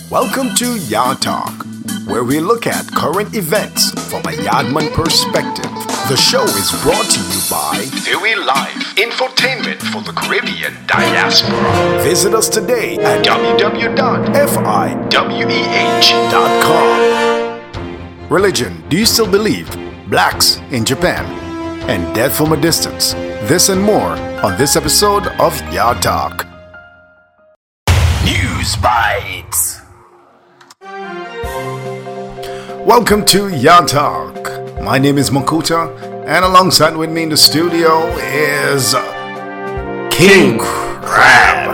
Welcome to Yard Talk, where we look at current events from a Yardman perspective. The show is brought to you by Dewey Life, infotainment for the Caribbean diaspora. Visit us today at www.fiweh.com. Religion, do you still believe? Blacks in Japan and death from a distance. This and more on this episode of Yard Talk. News Bites. Welcome to Yard Talk. My name is Makuta, and alongside with me in the studio is King Crab.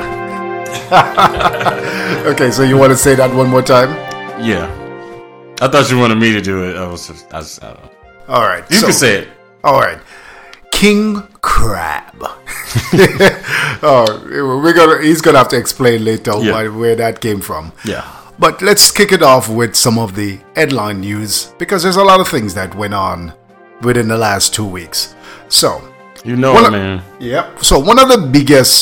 Okay, so you want to say that one more time? Yeah. I thought you wanted me to do it. I don't know. All right. You can say it. All right. King Crab. He's gonna have to explain later where that came from. Yeah. But let's kick it off with some of the headline news, because there's a lot of things that went on within the last 2 weeks. So, man. Yep. So one of the biggest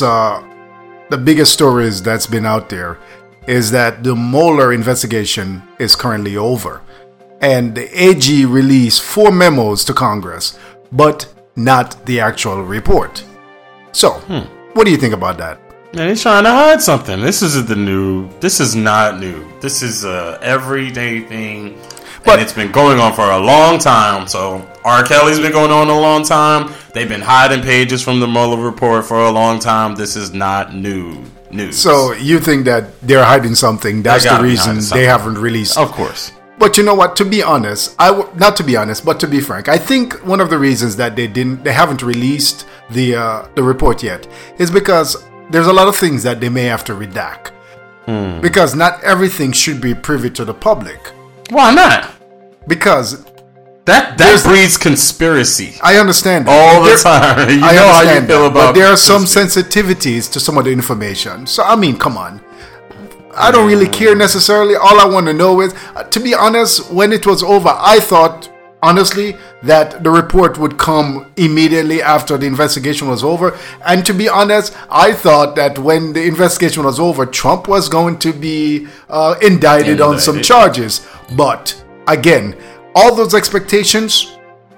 stories that's been out there is that the Mueller investigation is currently over, and the AG released 4 memos to Congress, but not the actual report. So, what do you think about that? Man, he's trying to hide something. This is not new. This is a everyday thing. But it's been going on for a long time. So R. Kelly's been going on a long time. They've been hiding pages from the Mueller report for a long time. This is not news. So you think that they're hiding something? That's the reason they haven't released. Of course. But you know what? To be honest, not to be honest, but to be frank, I think one of the reasons that they haven't released the report yet is because there's a lot of things that they may have to redact. Because not everything should be privy to the public. Why not? Because that breeds conspiracy. I understand that. All the time. You know how you feel about but there are some sensitivities to some of the information. So, I mean, come on. I don't really care necessarily. All I want to know is, to be honest, when it was over, I thought, honestly, that the report would come immediately after the investigation was over. And to be honest, I thought that when the investigation was over, Trump was going to be indicted on some charges. But again, all those expectations.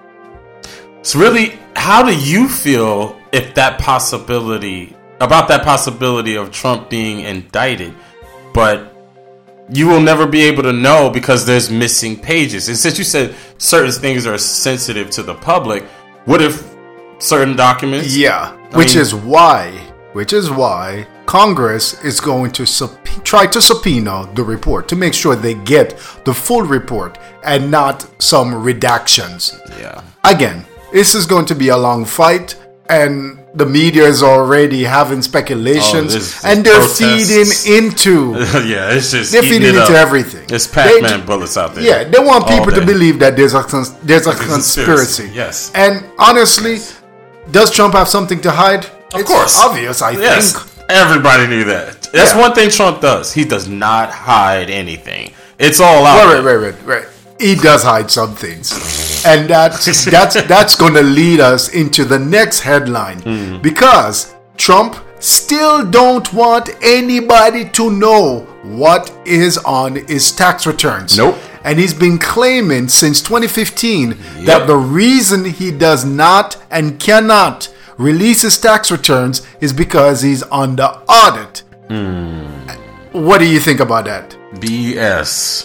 So really, how do you feel about that possibility of Trump being indicted? But you will never be able to know because there's missing pages. And since you said certain things are sensitive to the public, what if certain documents? Yeah, which is why Congress is going to try to subpoena the report to make sure they get the full report and not some redactions. Yeah. Again, this is going to be a long fight, and the media is already having speculations, and they're feeding into. they're feeding into everything. There's Pac-Man bullets out there. Yeah, they want people to believe that there's a conspiracy. Yes, and honestly, does Trump have something to hide? Of course, obvious. I think everybody knew that. That's one thing Trump does. He does not hide anything. It's all out. Right. He does hide some things, and that's going to lead us into the next headline, because Trump still don't want anybody to know what is on his tax returns. Nope. And he's been claiming since 2015 that the reason he does not and cannot release his tax returns is because he's under audit. What do you think about that? BS.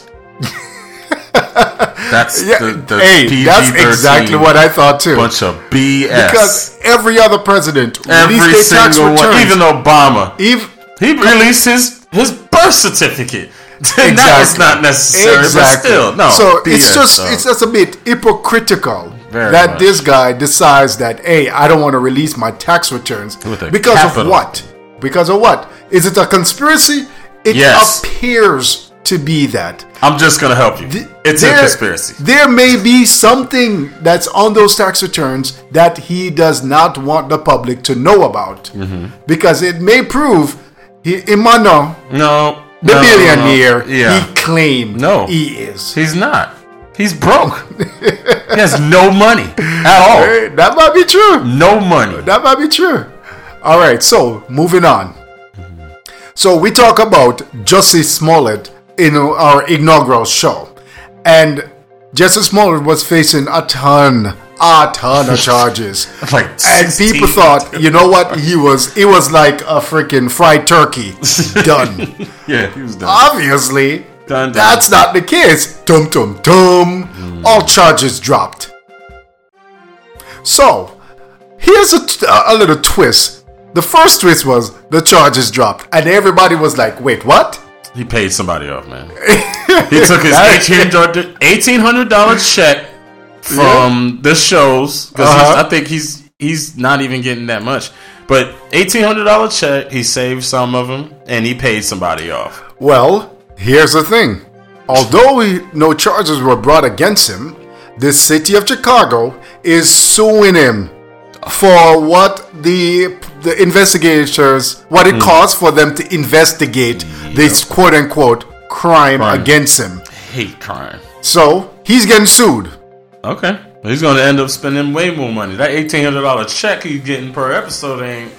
That's that's exactly what I thought too. Bunch of BS. Because every other president released their tax returns. Even Obama, he released his birth certificate. And that was not necessary, but still, no. So BS, it's just a bit hypocritical that this guy decides that, hey, I don't want to release my tax returns because of what? Because of what? Is it a conspiracy? It appears to be that. I'm just going to help you. It's a conspiracy. There may be something that's on those tax returns that he does not want the public to know about. Because it may prove Emmanuel, the billionaire, he claimed he is. He's not. He's broke. He has no money at all. That might be true. No money. That might be true. All right, so moving on. So we talk about Jussie Smollett our inaugural show, and Jussie Smollett was facing a ton of charges. Like and 16. people thought, you know what, it was like a freaking fried turkey. Done. Yeah, he was done. Obviously, Done. that's not the case. Dum dum dum. All charges dropped. So, here's a little twist. The first twist was the charges dropped, and everybody was like, wait, what? He paid somebody off, man. He took his $1,800 check from the shows, because I think he's not even getting that much. But $1,800 check, he saved some of them, and he paid somebody off. Well, here's the thing. Although no charges were brought against him, the city of Chicago is suing him for what the investigators, what it costs for them to investigate this quote-unquote crime against him. Hate crime. So, he's getting sued. Okay. He's going to end up spending way more money. That $1,800 check he's getting per episode ain't...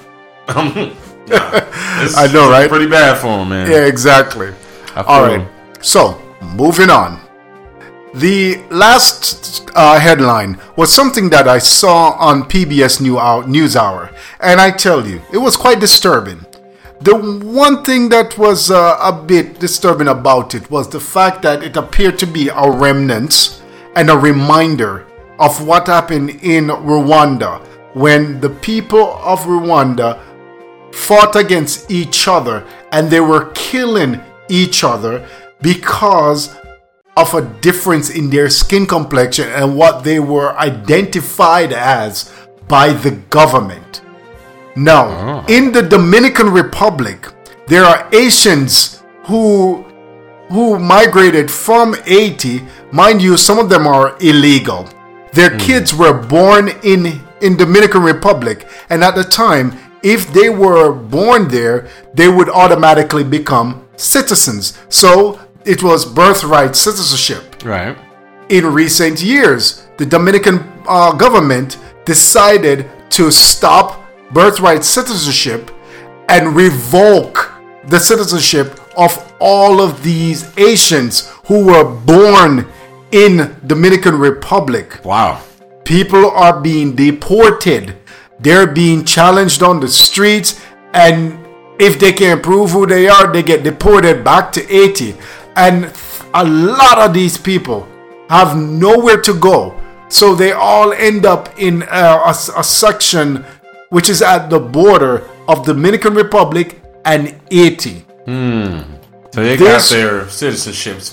I know, right? Pretty bad for him, man. Yeah, exactly. All right. So, moving on. The last headline was something that I saw on PBS NewsHour, and I tell you, it was quite disturbing. The one thing that was a bit disturbing about it was the fact that it appeared to be a remnant and a reminder of what happened in Rwanda when the people of Rwanda fought against each other and they were killing each other because of a difference in their skin complexion and what they were identified as by the government. Now, in the Dominican Republic, there are Haitians who migrated from Haiti. Mind you, some of them are illegal. Their kids were born in Dominican Republic, and at the time, if they were born there, they would automatically become citizens. So it was birthright citizenship. Right. In recent years, the Dominican government decided to stop birthright citizenship and revoke the citizenship of all of these Haitians who were born in Dominican Republic. Wow. People are being deported. They're being challenged on the streets, and if they can't prove who they are, they get deported back to Haiti. And a lot of these people have nowhere to go. So they all end up in a section which is at the border of Dominican Republic and Haiti. So they got their citizenships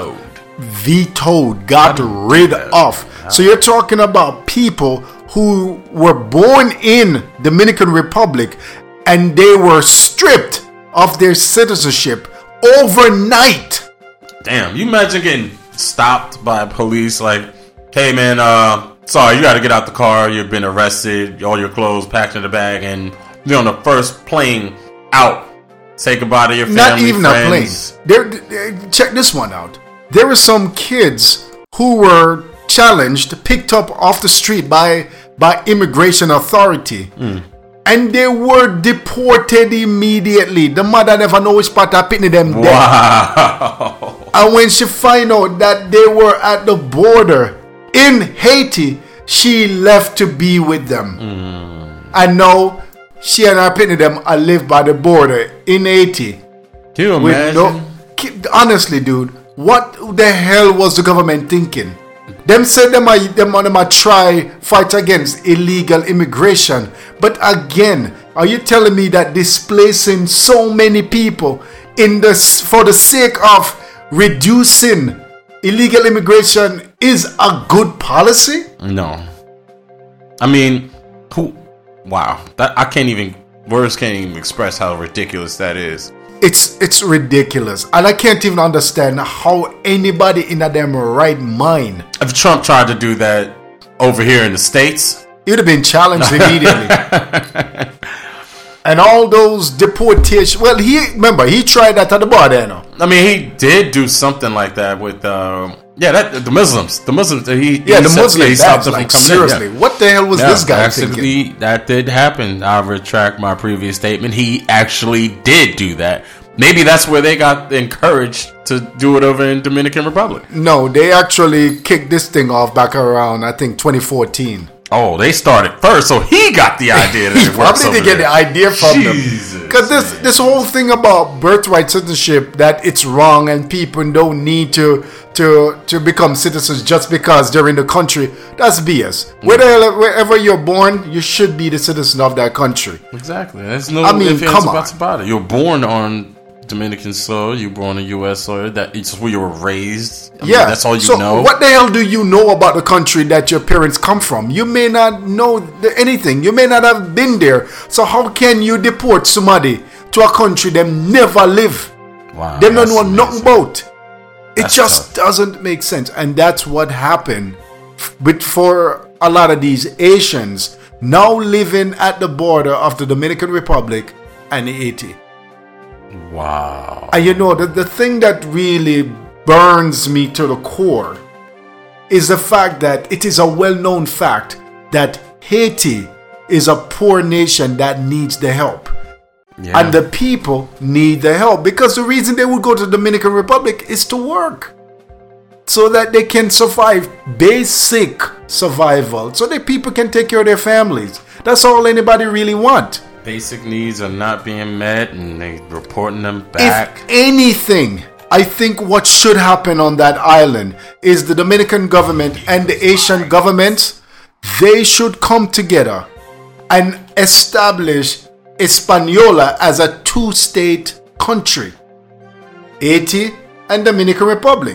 vetoed. Got rid of. So you're talking about people who were born in Dominican Republic and they were stripped of their citizenship overnight. Damn, you imagine getting stopped by police like, hey man, sorry, you gotta get out the car, you've been arrested, all your clothes packed in the bag, and you're on the first plane out. Say goodbye to your family, not even friends. a plane. Check this one out. There were some kids who were challenged, picked up off the street by immigration authority, and they were deported immediately. The mother never know which part of pitney them dead. Wow. And when she find out that they were at the border in Haiti, she left to be with them. And now she and her pitney them are live by the border in Haiti. Can you imagine? Honestly, dude, what the hell was the government thinking? Them said them are try fight against illegal immigration, but again, are you telling me that displacing so many people for the sake of reducing illegal immigration is a good policy? No. I mean, wow, words can't even express how ridiculous that is. It's ridiculous, and I can't even understand how anybody in a damn right mind. If Trump tried to do that over here in the States, he'd have been challenged immediately. And all those deportations. Well, he tried that at the border. No? I mean, he did do something like that with the Muslims. The Muslims. The Muslims. He stopped them from coming seriously, in. what the hell was this guy thinking? That did happen. I'll retract my previous statement. He actually did do that, Maybe that's where they got encouraged to do it over in Dominican Republic. No, they actually kicked this thing off back around, I think, 2014. Oh, they started first, so he got the idea. He probably did get the idea from them. Because this whole thing about birthright citizenship, that it's wrong and people don't need to become citizens just because they're in the country, that's BS. Wherever you're born, you should be the citizen of that country. Exactly. There's no ifs, ands, or buts about it. You're born on Dominican soil, you born in U.S. soil, it's where you were raised. I mean, that's all you know. What the hell do you know about the country that your parents come from? You may not know anything. You may not have been there. So how can you deport somebody to a country them never live? Wow, they don't know nothing about. It just doesn't make sense. And that's what happened for a lot of these Asians now living at the border of the Dominican Republic and Haiti. Wow. And you know, the thing that really burns me to the core is the fact that it is a well-known fact that Haiti is a poor nation that needs the help. Yeah. And the people need the help because the reason they would go to the Dominican Republic is to work so that they can survive basic survival, so that people can take care of their families. That's all anybody really wants. Basic needs are not being met and they reporting them back. If anything, I think what should happen on that island is the Dominican government and the Asian governments, they should come together and establish Hispaniola as a two-state country. Haiti and Dominican Republic.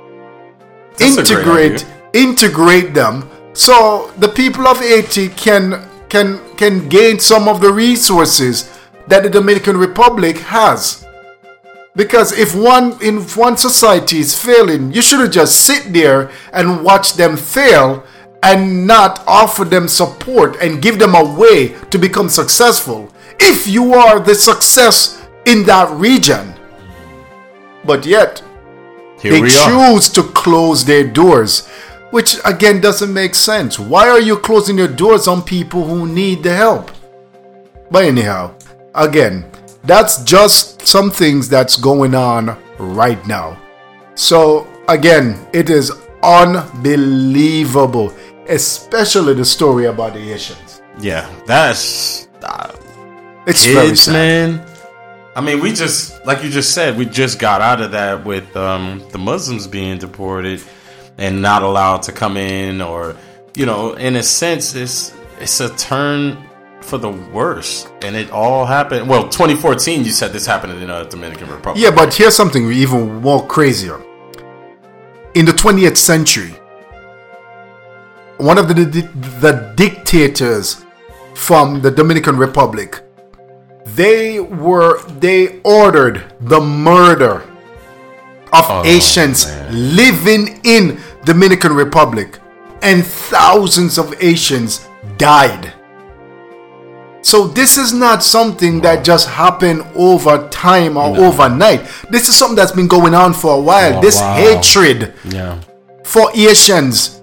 Integrate them so the people of Haiti can gain some of the resources that the Dominican Republic has. Because if one society is failing, you shouldn't just sit there and watch them fail and not offer them support and give them a way to become successful if you are the success in that region. But yet, they choose to close their doors, which again doesn't make sense. Why are you closing your doors on people who need the help? But anyhow, again, that's just some things that's going on right now. So again, it is unbelievable, especially the story about the Haitians. Yeah, that's it's kids, very sad. Man. I mean, we just, like you just said, we just got out of that with the Muslims being deported and not allowed to come in, or, you know, in a sense, it's a turn for the worse. And it all happened. Well, 2014, you said this happened in the Dominican Republic. Yeah, but here's something even more crazier. In the 20th century, one of the dictators from the Dominican Republic, they ordered the murder of Asians living in Dominican Republic, and thousands of Asians died. So this is not something that just happened over time or overnight. This is something that's been going on for a while. This hatred for Asians,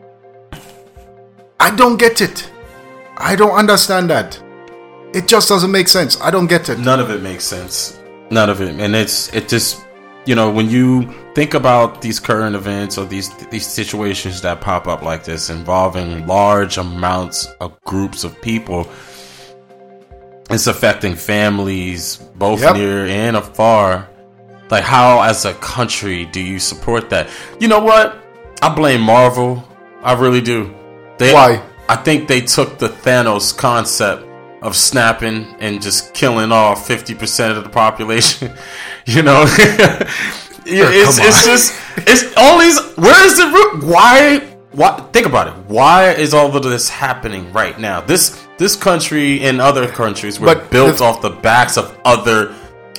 I don't get it. I don't understand that. It just doesn't make sense. I don't get it. None of it makes sense. None of it. And it just, you know, when you think about these current events or these situations that pop up like this involving large amounts of groups of people, it's affecting families both near and afar. Like, how as a country do you support that? You know what? I blame Marvel. I really do. Why? I think they took the Thanos concept of snapping and just killing off 50% of the population. You know, it's always, where is the root? Why? Think about it. Why is all of this happening right now? This country and other countries were built off the backs of other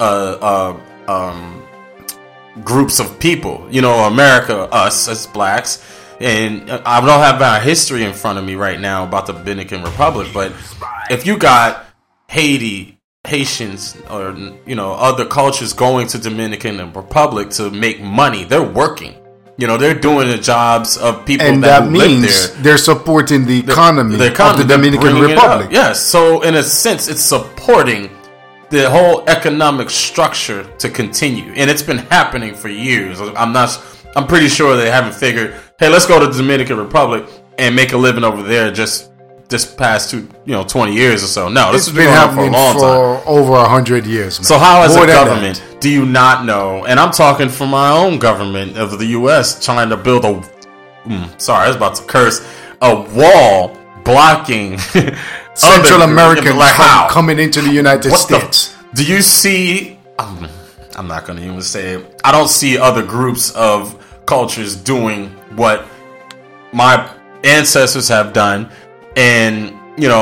groups of people. You know, America, us as blacks. And I don't have my history in front of me right now about the Dominican Republic, but if you got Haitians or, you know, other cultures going to Dominican Republic to make money, they're working. You know, they're doing the jobs of people and that means they're supporting the economy of the Dominican Republic. Yes, so in a sense, it's supporting the whole economic structure to continue, and it's been happening for years. I'm pretty sure they haven't figured, hey, let's go to the Dominican Republic and make a living over there just this past 20 years or so. No, this has been happening for a long time, over 100 years. Man. So how, as a government, do you not know? And I'm talking from my own government of the U.S. trying to build sorry, I was about to curse, a wall blocking Central Americans coming into the United States. Do you see? I'm not going to even say it. I don't see other groups of cultures doing what my ancestors have done, and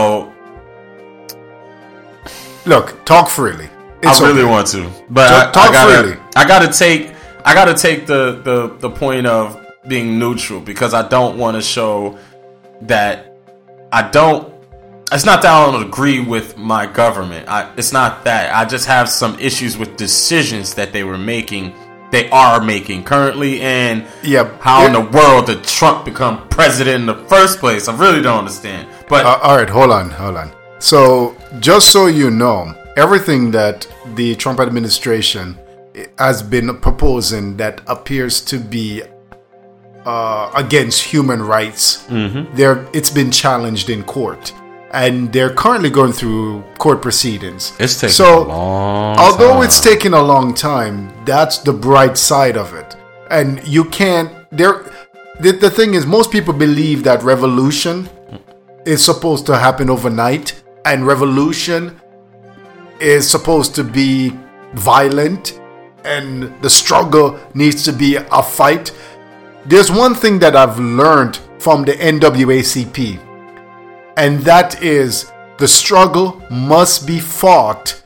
look, talk freely. I really want to, but I gotta take the point of being neutral, because I don't want to show that it's not that I don't agree with my government. It's not that. I just have some issues with decisions that they are making currently, and how in the world did Trump become president in the first place? I really don't understand. But all right, hold on. So just so you know, everything that the Trump administration has been proposing that appears to be against human rights, it's been challenged in court. And they're currently going through court proceedings. It's taking a long time. Although it's taking a long time, that's the bright side of it. And you can't... The thing is, most people believe that revolution is supposed to happen overnight. And revolution is supposed to be violent. And the struggle needs to be a fight. There's one thing that I've learned from the NAACP. And that is, the struggle must be fought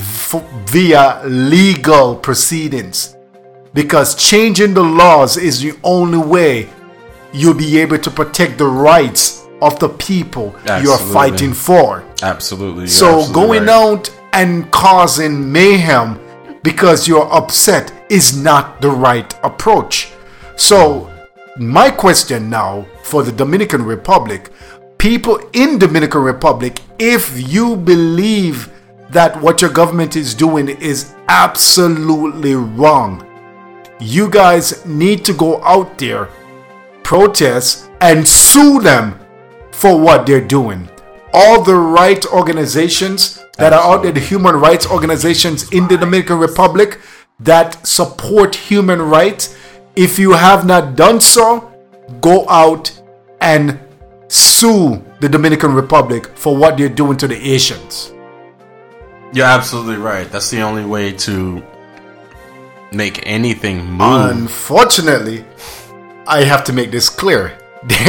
via legal proceedings. Because changing the laws is the only way you'll be able to protect the rights of the people you're fighting for. Absolutely. So going out and causing mayhem because you're upset is not the right approach. So my question now for the Dominican Republic, people in Dominican Republic, if you believe that what your government is doing is absolutely wrong, you guys need to go out there, protest, and sue them for what they're doing. All the right organizations that are out there, the human rights organizations in the Dominican Republic that support human rights, if you have not done so, go out and sue the Dominican Republic for what they're doing to the Asians. You're absolutely right. That's the only way to make anything move. Unfortunately, I have to make this clear.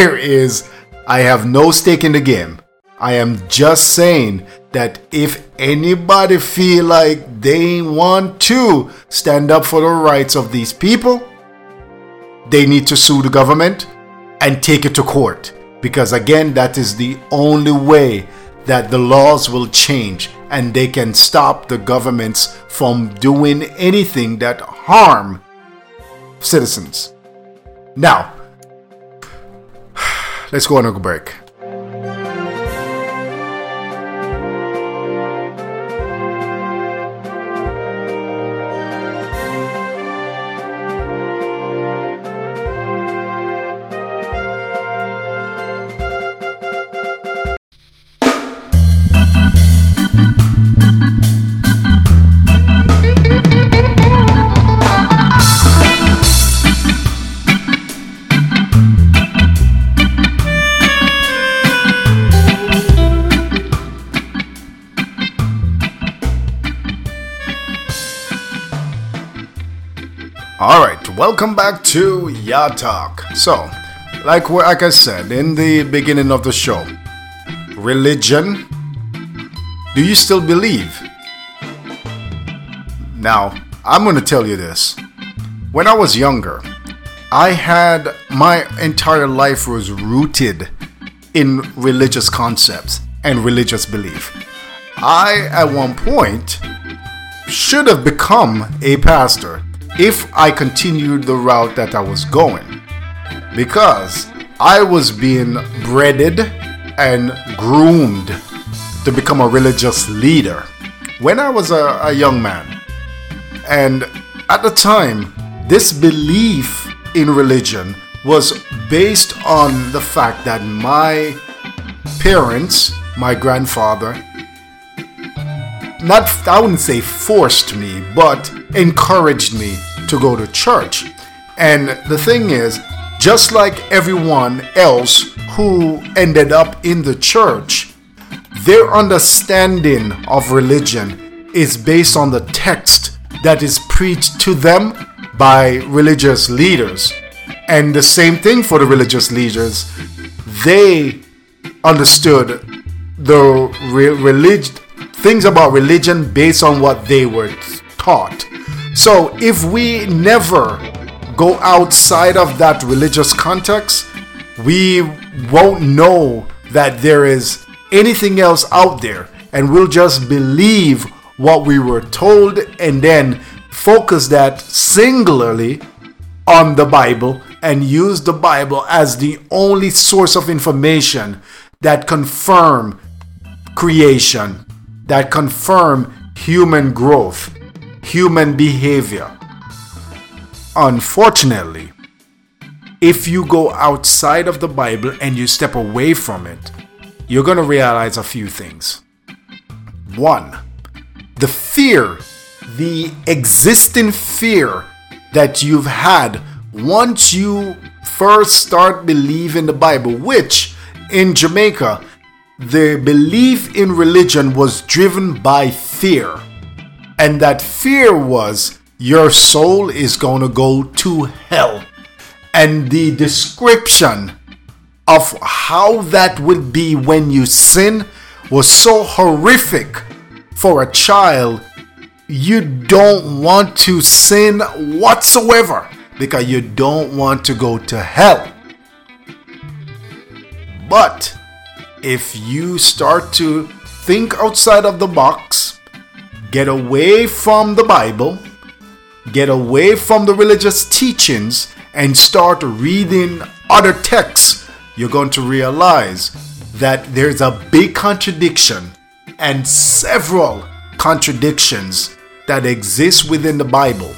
I have no stake in the game. I am just saying that if anybody feel like they want to stand up for the rights of these people, they need to sue the government and take it to court. Because again, that is the only way that the laws will change and they can stop the governments from doing anything that harm citizens. Now, let's go on a break. Alright, welcome back to Ya Talk. So, like I said in the beginning of the show, religion, do you still believe? Now, I'm going to tell you this. When I was younger, my entire life was rooted in religious concepts and religious belief. I, at one point, should have become a pastor if I continued the route that I was going, because I was being breeded and groomed to become a religious leader. when I was a young man, and at the time, this belief in religion was based on the fact that my parents, my grandfather, I wouldn't say forced me, but encouraged me to go to church. And the thing is, just like everyone else who ended up in the church, their understanding of religion is based on the text that is preached to them by religious leaders. And the same thing for the religious leaders. They understood the things about religion based on what they were taught. So if we never go outside of that religious context, we won't know that there is anything else out there, and we'll just believe what we were told and then focus that singularly on the Bible and use the Bible as the only source of information that confirm creation, that confirm human growth, human behavior. Unfortunately, if you go outside of the Bible and you step away from it, you're going to realize a few things. One, the fear, the existing fear that you've had once you first start believing the Bible, which in Jamaica, the belief in religion was driven by fear. And that fear was, your soul is going to go to hell. And the description of how that would be when you sin was so horrific for a child. You don't want to sin whatsoever because you don't want to go to hell. But if you start to think outside of the box, get away from the Bible, get away from the religious teachings, and start reading other texts, you're going to realize that there's a big contradiction and several contradictions that exist within the Bible.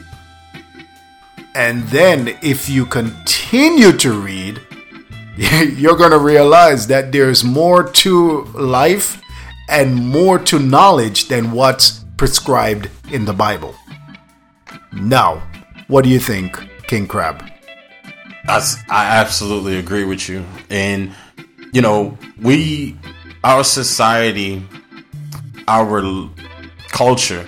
And then if you continue to read, you're going to realize that there's more to life and more to knowledge than what's prescribed in the Bible. Now, what do you think, King Crab? I absolutely agree with you. And, you know, our society, our culture,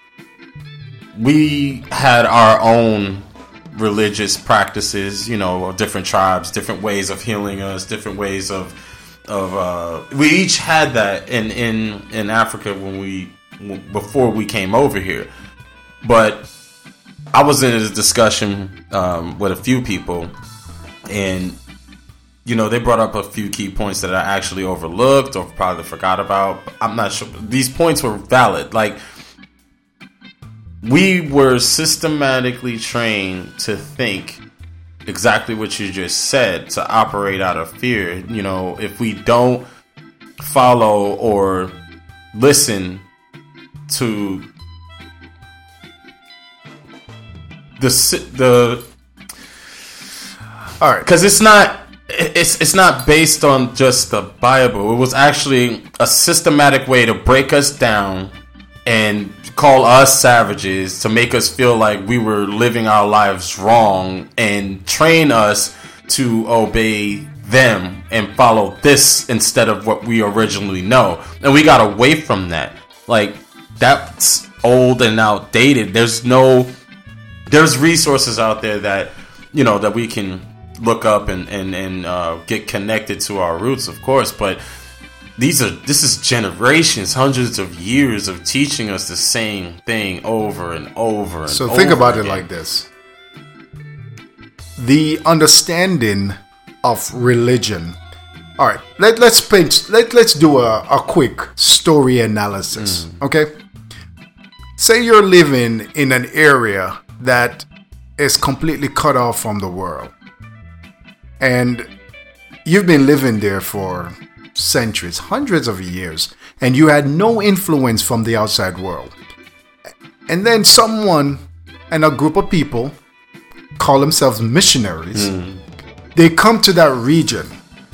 we had our own religious practices, you know, different tribes, different ways of healing us, different ways of we each had that in Africa before we came over here. But I was in a discussion with a few people, and you know, they brought up a few key points that I actually overlooked or probably forgot about. I'm not sure. These points were valid. Like, we were systematically trained to think exactly what you just said, to operate out of fear. You know, if we don't follow or listen to the all right, because it's not based on just the Bible. It was actually a systematic way to break us down and call us savages, to make us feel like we were living our lives wrong, and train us to obey them and follow this instead of what we originally know. And we got away from that. Like, that's old and outdated. There's resources out there that, you know, that we can look up and get connected to our roots, of course, but this is generations, hundreds of years of teaching us the same thing over and over and so over think about again. it like this. The understanding of religion. All right, let's do a quick story analysis. Okay, say you're living in an area that is completely cut off from the world, and you've been living there for centuries, hundreds of years, and you had no influence from the outside world. And then someone and a group of people call themselves missionaries. They come to that region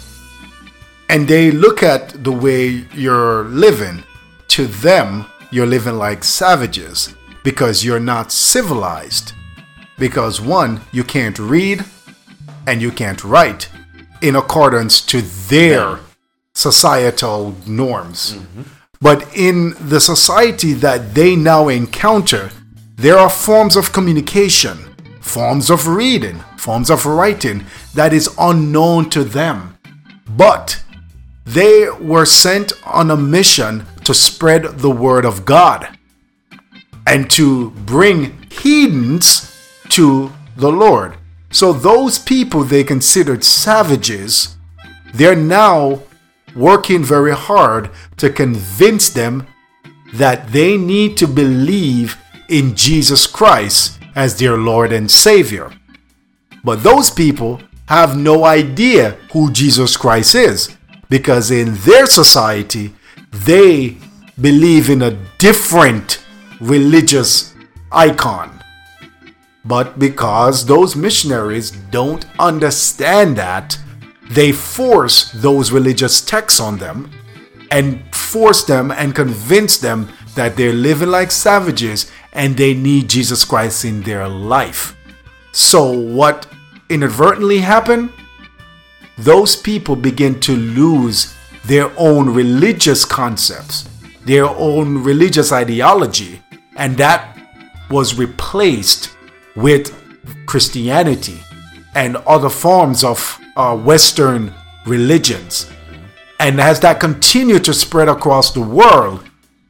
and they look at the way you're living. To them, you're living like savages because you're not civilized. Because one, you can't read and you can't write in accordance to their societal norms. But in the society that they now encounter, there are forms of communication, forms of reading, forms of writing that is unknown to them. But they were sent on a mission to spread the word of God and to bring heathens to the Lord. So those people they considered savages, they're now working very hard to convince them that they need to believe in Jesus Christ as their Lord and Savior. But those people have no idea who Jesus Christ is, because in their society, they believe in a different religious icon. But because those missionaries don't understand that, they force those religious texts on them and force them and convince them that they're living like savages and they need Jesus Christ in their life. So what inadvertently happened? Those people begin to lose their own religious concepts, their own religious ideology, and that was replaced with Christianity and other forms of Western religions. And as that continued to spread across the world,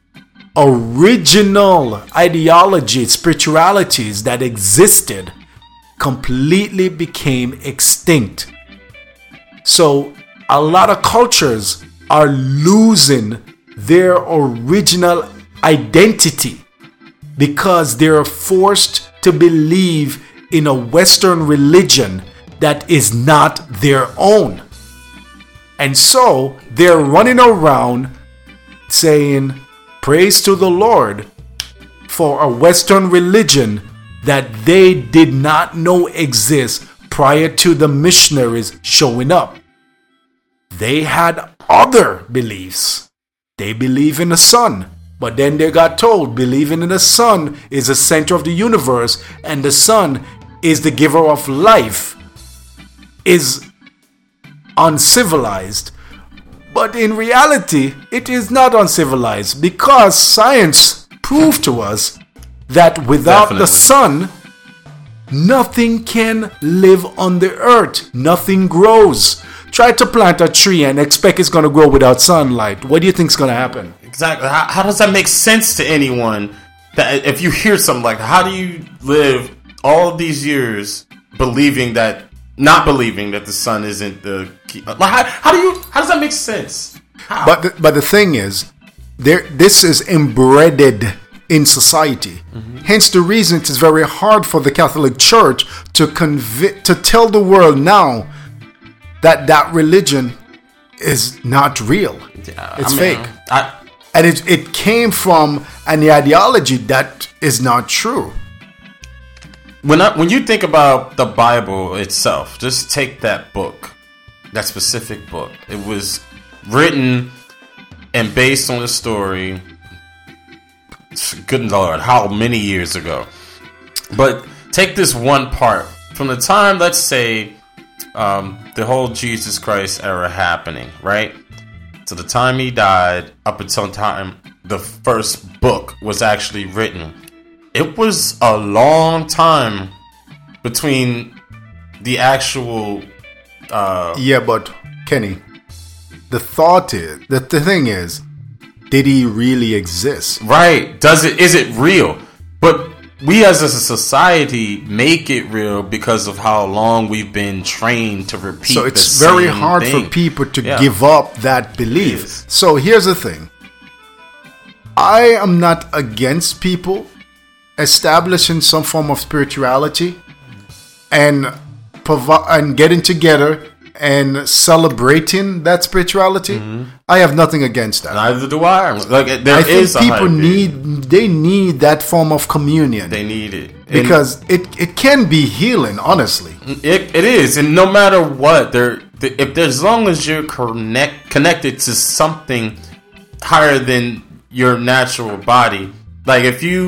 original ideologies, spiritualities that existed completely became extinct. So a lot of cultures are losing their original identity because they're forced to believe in a Western religion that is not their own. And so they're running around saying, praise to the Lord for a Western religion that they did not know exists prior to the missionaries showing up. They had other beliefs. They believe in the sun, but then they got told believing in the sun is the center of the universe and the sun is the giver of life, is uncivilized. But in reality, it is not uncivilized because science proved to us that without the sun, nothing can live on the earth. Nothing grows. Try to plant a tree and expect it's going to grow without sunlight. What do you think is going to happen? Exactly. How does that make sense to anyone? That if you hear something like that, how do you live all of these years not believing that the sun isn't the key? How does that make sense? How? But the thing is, this is embedded in society. Hence the reason it is very hard for the Catholic Church to tell the world now that religion is not real. It's fake. And it came from an ideology that is not true. When you think about the Bible itself, just take that book, that specific book. It was written and based on a story. Good Lord, how many years ago? But take this one part from the time, let's say, the whole Jesus Christ era happening, right? To the time he died, up until the time the first book was actually written. It was a long time between the actual... Yeah, but Kenny, the thing is, did he really exist? Right. Is it real? But we as a society make it real because of how long we've been trained to repeat. So it's very hard for people to give up that belief. So here's the thing. I am not against people establishing some form of spirituality and getting together and celebrating that spirituality, I have nothing against that. Neither do I. Like I think people need that form of communion. They need it because it can be healing. Honestly, it is, and no matter what, as long as you're connected to something higher than your natural body, like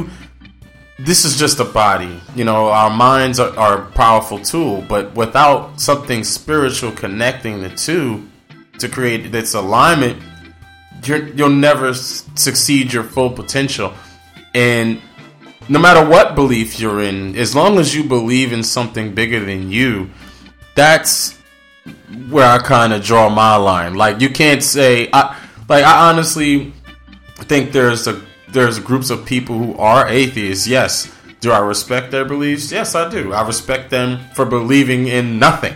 this is just a body. Our minds are a powerful tool, but without something spiritual connecting the two to create this alignment, you'll never succeed your full potential. And no matter what belief you're in, as long as you believe in something bigger than you, that's where I kind of draw my line. Like, you can't say, I honestly think there's groups of people who are atheists. Yes. Do I respect their beliefs? Yes, I do. I respect them for believing in nothing.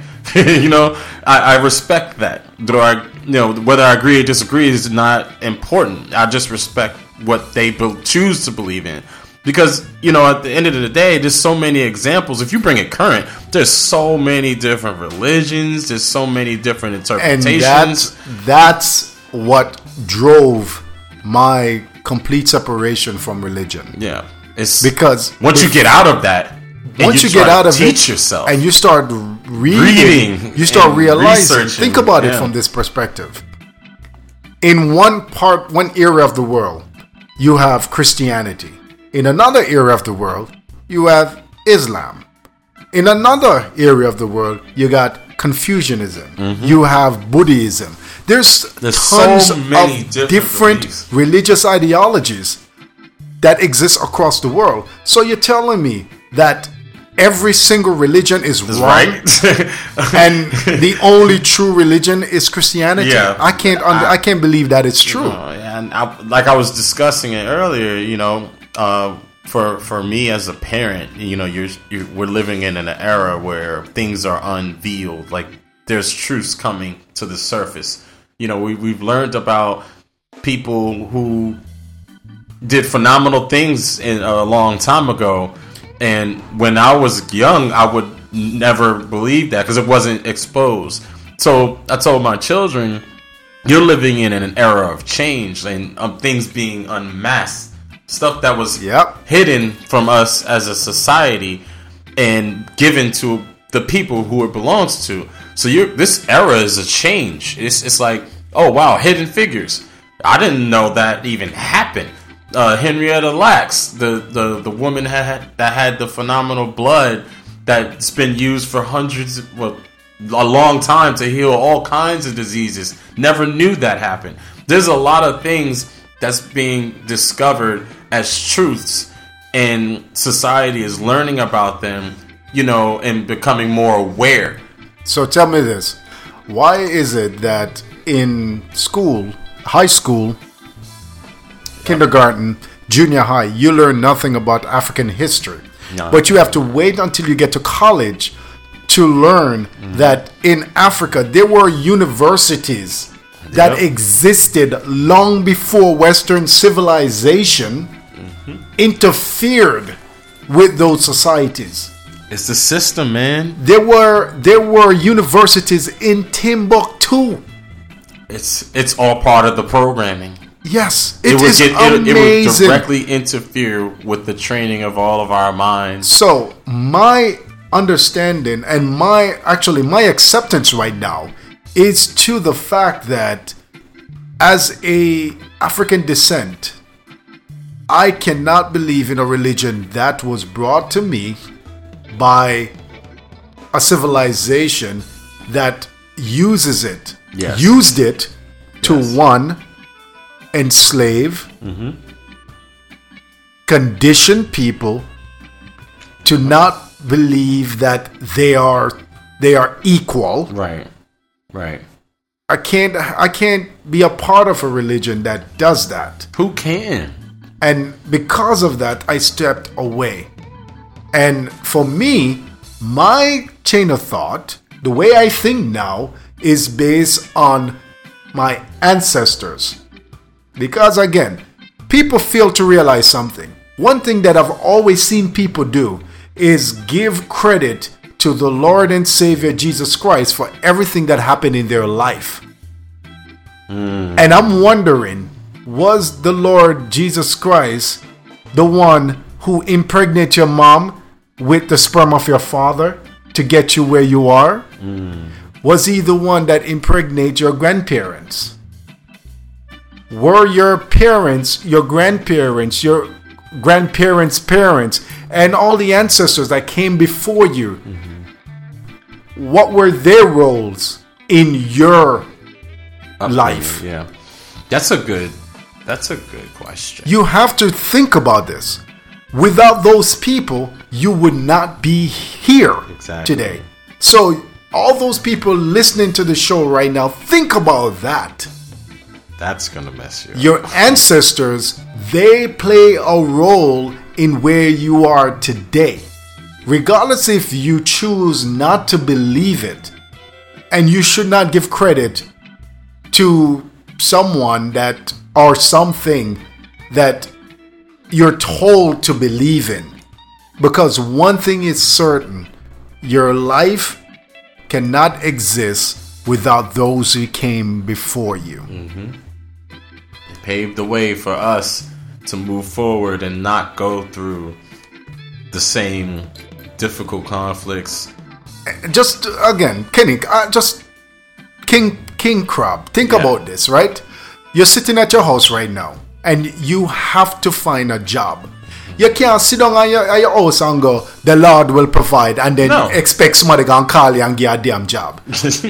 I respect that. Whether I agree or disagree is not important. I just respect what they choose to believe in. Because, at the end of the day, there's so many examples. If you bring it current, there's so many different religions. There's so many different interpretations. And that's what drove my complete separation from religion. Yeah. It's because once you get out of that, once you get out of teach yourself, and you start reading, you start realizing. Think about it from this perspective. In one area of the world, you have Christianity. In another area of the world, you have Islam. In another area of the world, you got Confucianism. You have Buddhism. There's tons so many of different religious ideologies that exist across the world. So you're telling me that every single religion is wrong, right? And the only true religion is Christianity? Yeah. I can't believe that it's true. And I was discussing it earlier, for me as a parent, we're living in an era where things are unveiled. Like, there's truths coming to the surface. We've learned about people who did phenomenal things a long time ago, and when I was young, I would never believe that because it wasn't exposed. So I told my children, you're living in an era of change and things being unmasked, stuff that was hidden from us as a society and given to the people who it belongs to. So this era is a change. It's like, oh wow, hidden figures. I didn't know that even happened. Henrietta Lacks, the woman that had the phenomenal blood that's been used for a long time to heal all kinds of diseases. Never knew that happened. There's a lot of things that's being discovered as truths, and society is learning about them, and becoming more aware. So tell me this. Why is it that in school, high school, kindergarten, junior high, you learn nothing about African history? No. But you have to wait until you get to college to learn that in Africa there were universities that existed long before Western civilization interfered with those societies. It's the system, man. There were universities in Timbuktu. It's all part of the programming. Yes, it is amazing. It would directly interfere with the training of all of our minds. So my understanding and my acceptance right now is to the fact that as a African descent, I cannot believe in a religion that was brought to me by a civilization that used it to one, enslave, condition people to not believe that they are equal. Right. I can't be a part of a religion that does that. Who can? And because of that, I stepped away. And for me, my chain of thought, the way I think now, is based on my ancestors. Because again, people fail to realize something. One thing that I've always seen people do is give credit to to the Lord and Savior Jesus Christ for everything that happened in their life. And I'm wondering, was the Lord Jesus Christ the one who impregnated your mom with the sperm of your father to get you where you are? Was he the one that impregnated your grandparents? Were your parents, your grandparents, your grandparents' parents, and all the ancestors that came before you, what were their roles in your life? Yeah, that's a good question. You have to think about this. Without those people, you would not be here today. So all those people listening to the show right now, think about that. That's gonna mess you up. Your ancestors, they play a role in where you are today. Regardless if you choose not to believe it, and you should not give credit to someone that or something that you're told to believe in. Because one thing is certain, your life cannot exist without those who came before you. Paved the way for us to move forward and not go through the same difficult conflicts. Just again, Kenny, just King Crab. Think about this, right? You're sitting at your house right now and you have to find a job. You can't sit down at your house and go, the Lord will provide, and then expect somebody to call you and give you a damn job.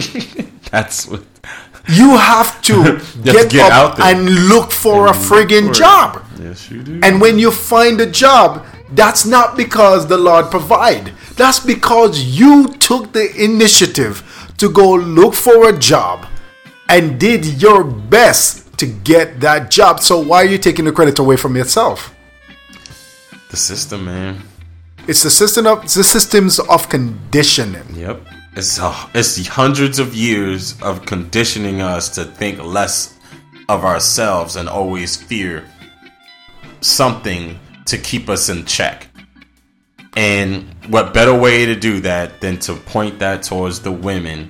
That's what... You have to get up out there and look for a friggin' job. Yes, you do. And when you find a job, that's not because the Lord provide. That's because you took the initiative to go look for a job and did your best to get that job. So why are you taking the credit away from yourself? The system, man. It's the systems of conditioning. Yep. It's hundreds of years of conditioning us to think less of ourselves and always fear something to keep us in check. And what better way to do that than to point that towards the women,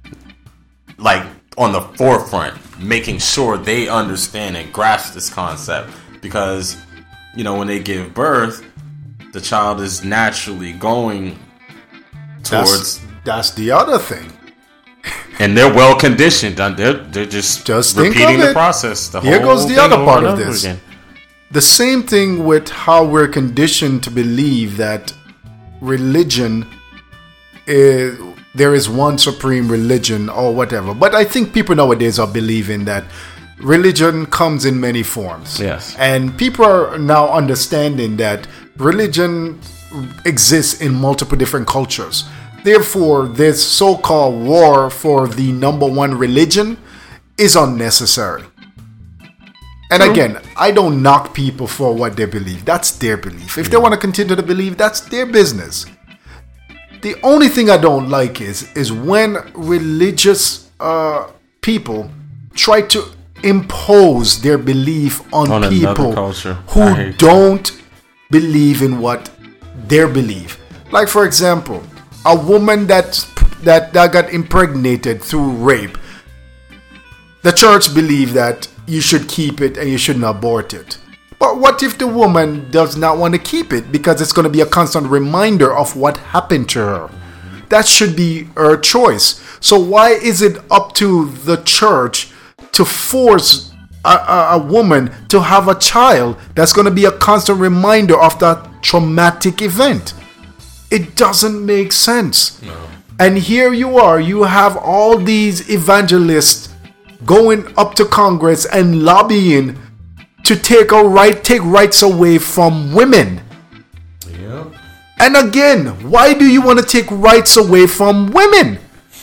like on the forefront, making sure they understand and grasp this concept. Because, you know, when they give birth, the child is naturally going towards... That's the other thing. And they're well conditioned. They're just repeating the process. Here goes the other part of this. Again. The same thing with how we're conditioned to believe that religion is, there is one supreme religion or whatever. But I think people nowadays are believing that religion comes in many forms. Yes. And people are now understanding that religion exists in multiple different cultures. Therefore, this so-called war for the number one religion is unnecessary. And again, I don't knock people for what they believe. That's their belief. If they want to continue to believe, that's their business. The only thing I don't like is when religious people try to impose their belief on people who don't believe in what they believe. Like, for example, a woman that got impregnated through rape. The church believe that you should keep it and you shouldn't abort it. But what if the woman does not want to keep it because it's going to be a constant reminder of what happened to her? That should be her choice. So why is it up to the church to force a woman to have a child that's going to be a constant reminder of that traumatic event? It doesn't make sense. No. And here you are, you have all these evangelists going up to Congress and lobbying to take rights away from women. Yeah. And again, why do you want to take rights away from women?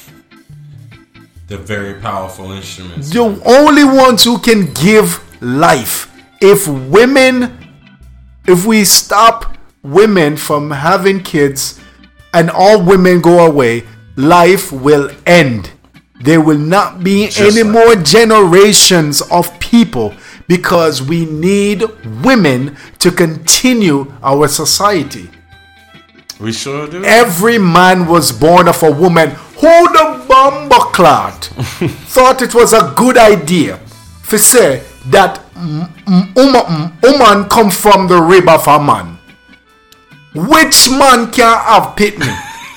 They're very powerful instruments. The only ones who can give life. If we stop women from having kids and all women go away, life will end. There will not be any more generations of people because we need women to continue our society. We sure do. Every man was born of a woman. Who the bomber clot thought it was a good idea to say that woman come from the rib of a man? Which man can have pitney?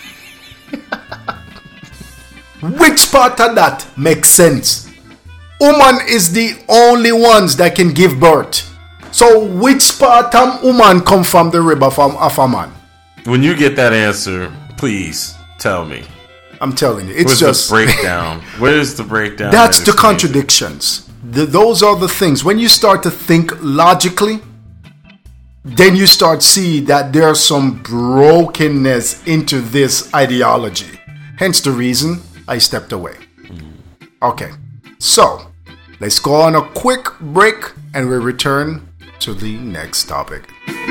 Which part of that makes sense? Woman is the only ones that can give birth. So which part of woman come from the rib of a man? When you get that answer, please tell me. I'm telling you, it's Where's just the breakdown. Where's the breakdown? That's the contradictions. Those are the things. When you start to think logically, then you start to see that there's some brokenness into this ideology. Hence the reason I stepped away. Okay, so let's go on a quick break and we return to the next topic.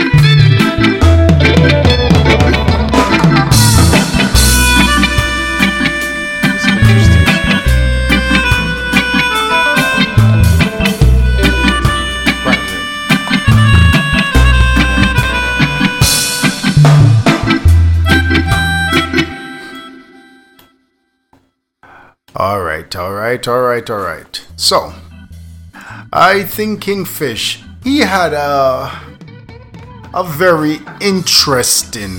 All right. So, I think Kingfish, he had a very interesting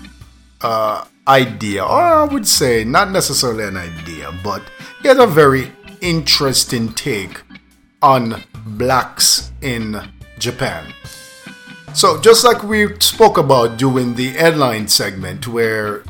idea, or I would say not necessarily an idea, but he had a very interesting take on blacks in Japan. So, just like we spoke about during the headline segment where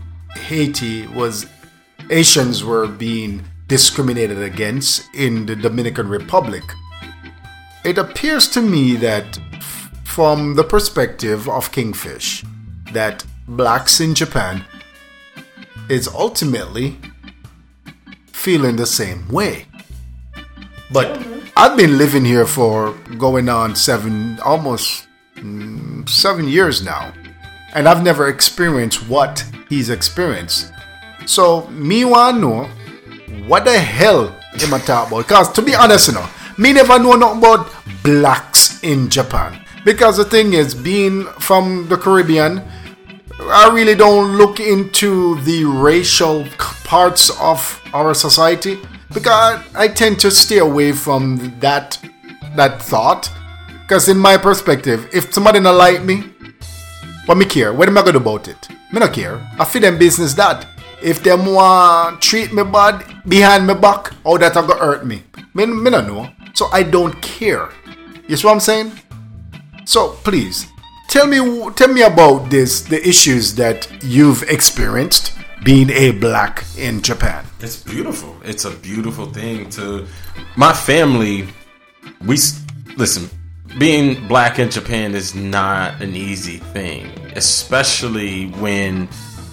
Asians were being discriminated against in the Dominican Republic, it appears to me that from the perspective of Kingfish, that blacks in Japan is ultimately feeling the same way. But I've been living here for going on almost 7 years now, and I've never experienced what he's experienced. So me want to know what the hell am I talking about? Because to be honest, me never know nothing about blacks in Japan. Because the thing is, being from the Caribbean, I really don't look into the racial parts of our society. Because I tend to stay away from that thought. Because in my perspective, if somebody not like me, what me care? What am I going to do about it? Me not care. I feel them business that. If them want treat me bad behind my back, how that a go hurt me? Me not know. So I don't care. You see what I'm saying? So please, tell me about the issues that you've experienced being a black in Japan. It's beautiful. It's a beautiful thing to my family. Listen, being black in Japan is not an easy thing, especially when,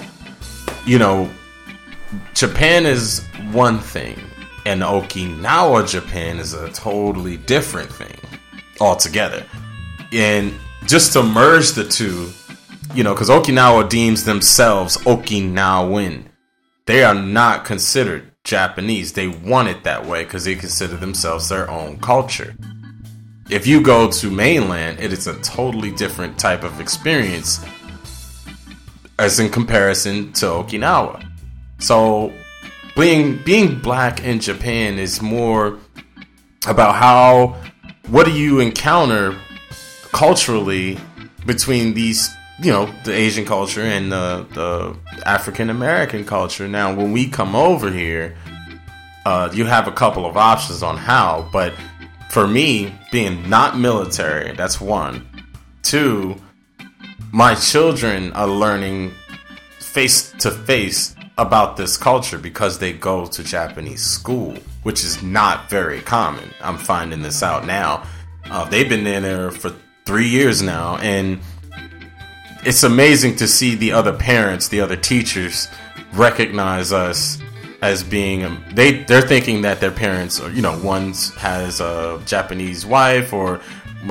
Japan is one thing and Okinawa, Japan is a totally different thing altogether. And just to merge the two, because Okinawa deems themselves Okinawan. They are not considered Japanese. They want it that way because they consider themselves their own culture. If you go to mainland, it is a totally different type of experience as in comparison to Okinawa. So being black in Japan is more about what do you encounter culturally between these, the Asian culture and the African American culture. Now, when we come over here, you have a couple of options on how, but for me, being not military, that's one. Two, my children are learning face to face about this culture because they go to Japanese school, which is not very common. I'm finding this out now. They've been in there for 3 years now, and it's amazing to see the other parents, the other teachers recognize us as being they're thinking that their parents are, one has a Japanese wife or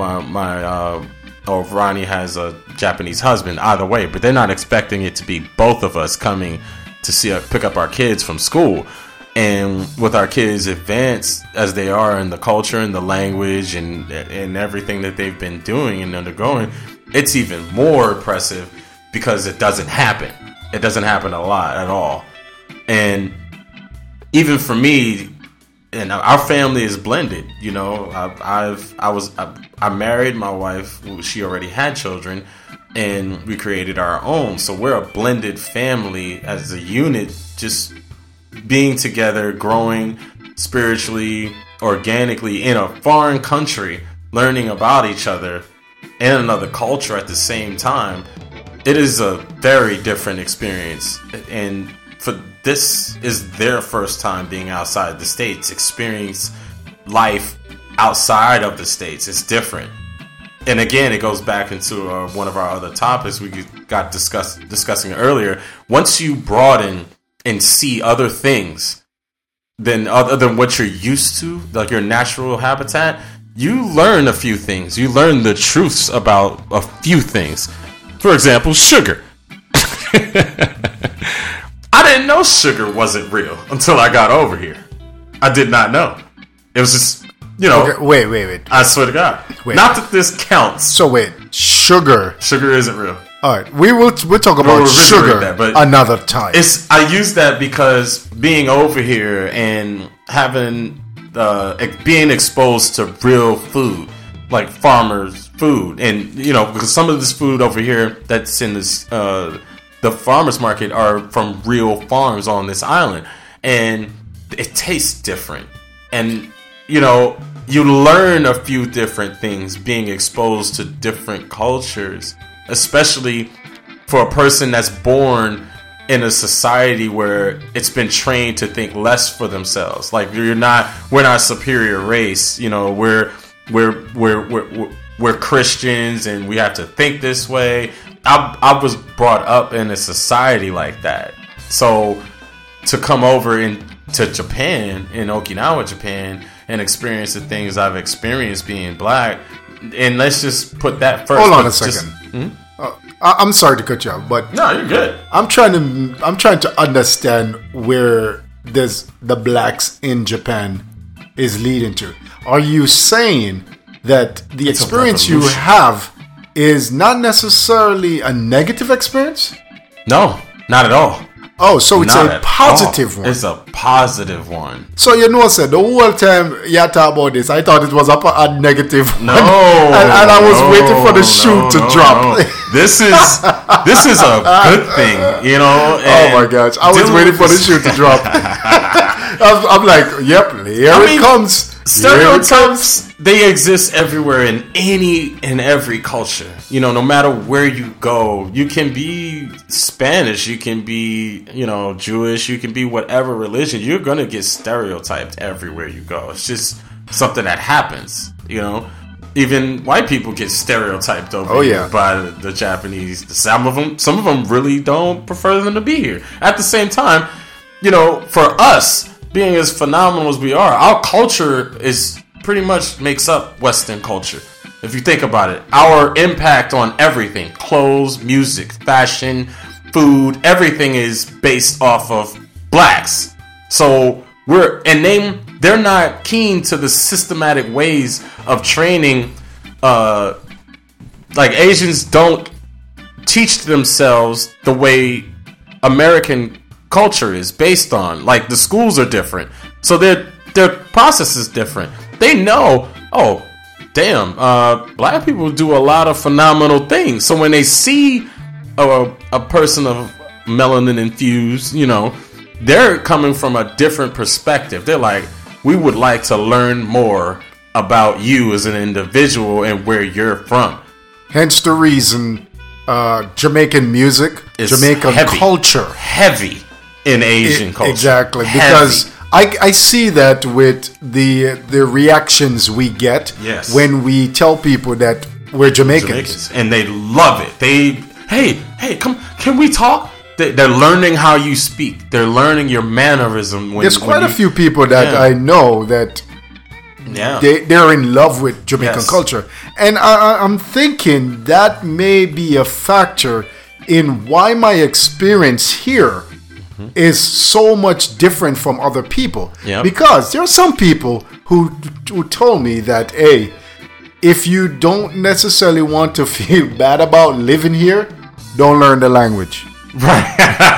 or Ronnie has a Japanese husband, either way, but they're not expecting it to be both of us coming to pick up our kids from school. And with our kids advanced as they are in the culture and the language and everything that they've been doing and undergoing, it's even more impressive because it doesn't happen. It doesn't happen a lot at all. And even for me, and our family is blended. You know, I married my wife. She already had children, and we created our own. So we're a blended family as a unit, just being together, growing spiritually, organically in a foreign country, learning about each other and another culture at the same time. It is a very different experience, and this is their first time being outside the States, experience life outside of the States. It's different. And again, it goes back into one of our other topics we got discussing earlier. Once you broaden and see other things other than what you're used to, like your natural habitat, you learn a few things. You learn the truths about a few things. For example, sugar. I didn't know sugar wasn't real until I got over here. I did not know. It was just, Okay, wait. I swear to God. Wait. Not that this counts. So wait, sugar. Sugar isn't real. All right, we'll talk about sugar another time. I use that because being over here and having being exposed to real food, like farmers' food, and because some of this food over here that's in this the farmers market are from real farms on this island, and it tastes different, and you learn a few different things being exposed to different cultures, especially for a person that's born in a society where it's been trained to think less for themselves. Like we're not a superior race. We're Christians and we have to think this way. I was brought up in a society like that. So to come over to Japan, in Okinawa, Japan, and experience the things I've experienced being black, and let's just put that first. Hold on a second. I'm sorry to cut you off, but no, you're good. I'm trying to understand where the blacks in Japan is leading to. Are you saying that the experience you have is not necessarily a negative experience? No, not at all. Oh, so it's a positive one. It's a positive one. So said the whole time you talk about this, I thought it was a negative one. No, and I was waiting for the shoe to drop. This is a good thing, Oh my gosh, I was waiting for the shoe to drop. I'm like, yep, here it comes. Stereotypes, they exist everywhere in any and every culture. No matter where you go, you can be Spanish, you can be, Jewish, you can be whatever religion. You're going to get stereotyped everywhere you go. It's just something that happens, Even white people get stereotyped over here by the Japanese. Some of them really don't prefer them to be here. At the same time, for us, being as phenomenal as we are, our culture is pretty much makes up Western culture. If you think about it, our impact on everything, clothes, music, fashion, food, everything is based off of blacks. So they're not keen to the systematic ways of training. Like Asians don't teach themselves the way American culture is based on. Like the schools are different, so their process is different. They know, oh damn, black people do a lot of phenomenal things. So when they see a person of melanin infused, they're coming from a different perspective. They're like, we would like to learn more about you as an individual and where you're from. Hence the reason Jamaican music, Jamaican culture, heavy in Asian culture. Exactly, heavy. Because I see that with the reactions we get when we tell people that we're Jamaicans. And they love it. Hey, come, can we talk? They're learning how you speak. They're learning your mannerism. There's quite a few people that I know that they're in love with Jamaican culture. And I'm thinking that may be a factor in why my experience here is so much different from other people. Yep. Because there are some people who told me that, hey, if you don't necessarily want to feel bad about living here, don't learn the language. Right.